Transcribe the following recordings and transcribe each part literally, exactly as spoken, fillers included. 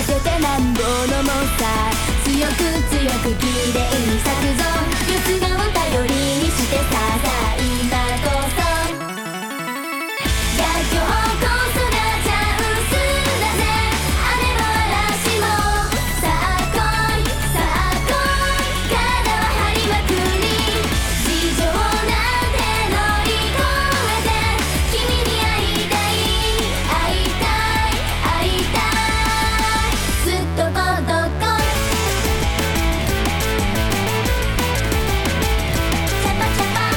せてなんぼのもんさ。強く強く綺麗に咲くぞ。四つ葉を頼りにしてさあさあ今こそ。いや今日こそがチャンスだぜ。雨も嵐もさあ来いさあ来い。体は張りまくり事情なんて乗り越えて君に会いたい会いたい会いたい。すっとこどこいチャパチャパ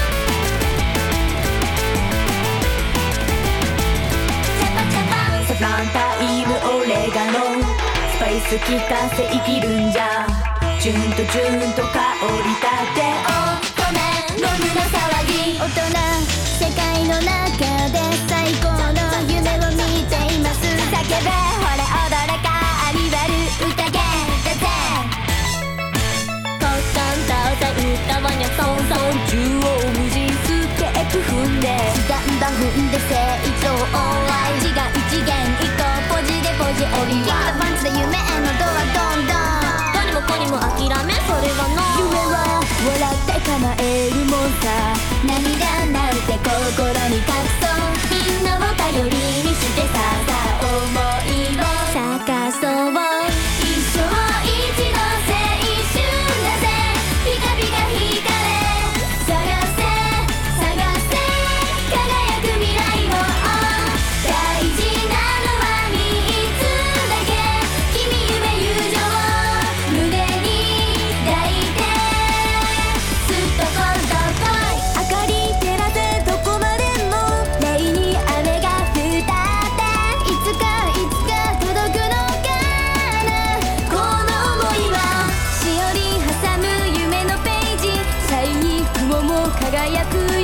チャパチャパ。サフランタイムオレガノスパイス効かせ生きるんじゃ。チュンとチュンと香り立て乙女飲むな騒ぎ。大人世界の中で最高の夢を見ています。叫べほれ踊れかありわる宴だぜ。コットン倒せ歌わにゃソンソン縦横無尽スケープ踏んでスタンダ踏んで成長オンライン。違う一元一個ポジでポジ降りはパンチで夢へのドアどんどん。どにもこにも諦めそれはの夢は笑って叶えるもんさ。涙なんて心に隠そうみんなを頼りにしてさあさあ想いを咲かそう。一生一度青春だぜ。ピカピカ光れ探せ探せ輝く未来を。大事なのはみっつだけ。君夢友情胸に抱いてすっとこんどこい。明かり照らせどこまでもレイに雨が降ったっていつかいつか届くのかな。この想いはしおり挟む夢のページ。最高も輝く